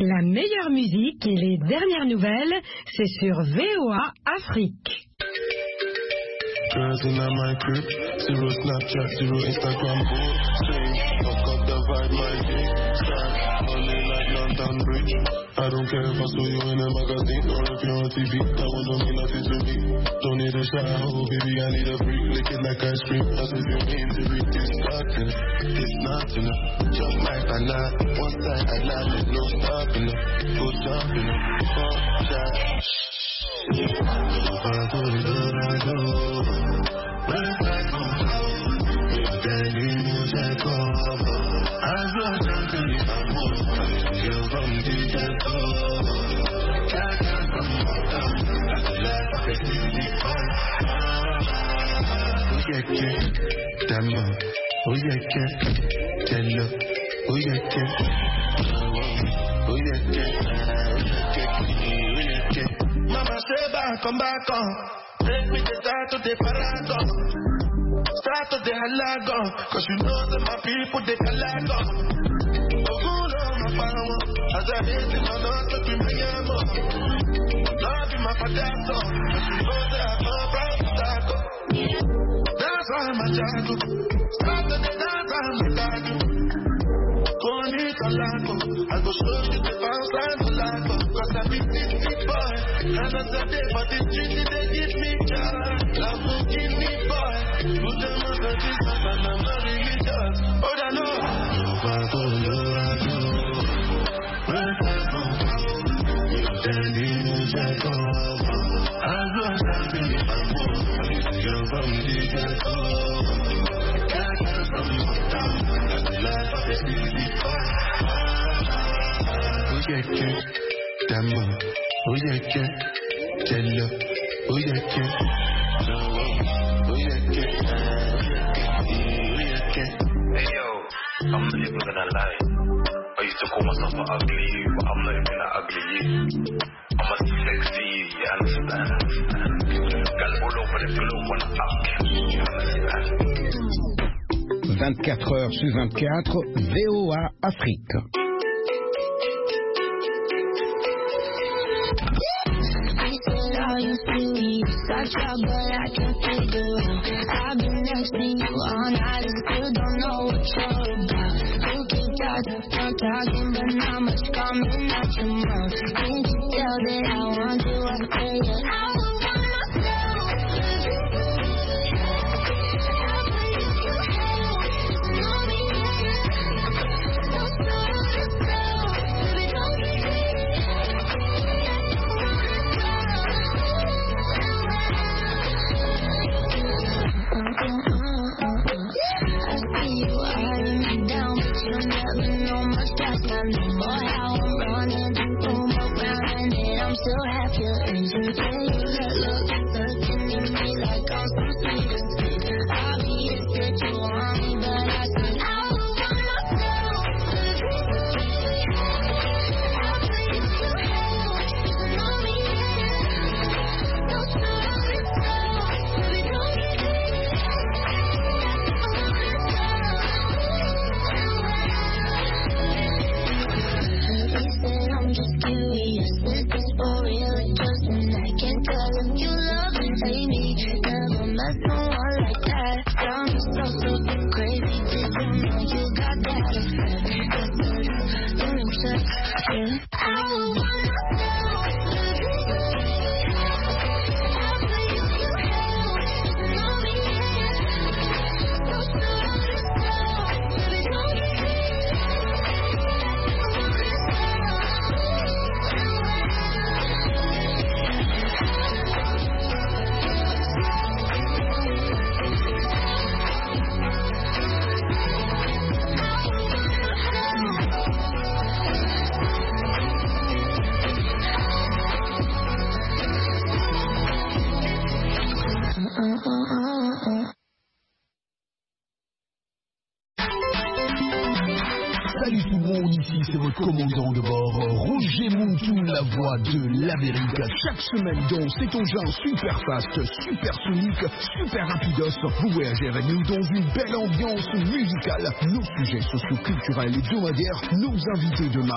La meilleure musique et les dernières nouvelles, c'est sur VOA Afrique. Girls in my crib, zero Snapchat, zero Instagram, fuck up the vibe, my dick, start running like London Bridge. I don't care if I saw you in a magazine or if you're on TV, that one don't mean nothing to me. Don't need a shower, baby, I need a freak, lick it like ice cream. That's if you mean to read this starting, it's not enough. Jump my banana, one side I love it, no stopping it, go jumping it, fuck that. I do. Mama say back, come back on. Take me the start to the paragon. Start to the halagon. Cause you know that my people they halagon. Oh, good on my power. As I hate it, I'm not looking for your mom. Love in my potato. Cause you know that I'm a proud potato. That's why I'm a jago. Start to the dance, I'm a jago. I go show you the bounce and the lago. Cause I be this boy. And as I day for this street, they give me joy. Love will give me boy. Put them on the business and I'm not religious. Oh, I know. Hey yo, I'm not even gonna lie. I used to call myself an ugly you, but I'm not even that ugly you. I'm a sexy, you understand? Girl all over the globe wanna fuck, you understand? 24 heures sur 24, VOA Afrique. Got trouble, I can figure out. I've been next to you all night and still don't know what you're about. You keep talking, but not much coming out your mouth. Can't you tell that I want you? I say it. I don't want myself. Salut tout le monde, ici c'est votre commandant de bord, Roger Muntou, la voix de l'Amérique. Chaque semaine dans cet engin super fast, super sonique, super rapidos, vous voyagez avec nous dans une belle ambiance musicale. Nos sujets socio-culturels hebdomadaires, nos invités de marque.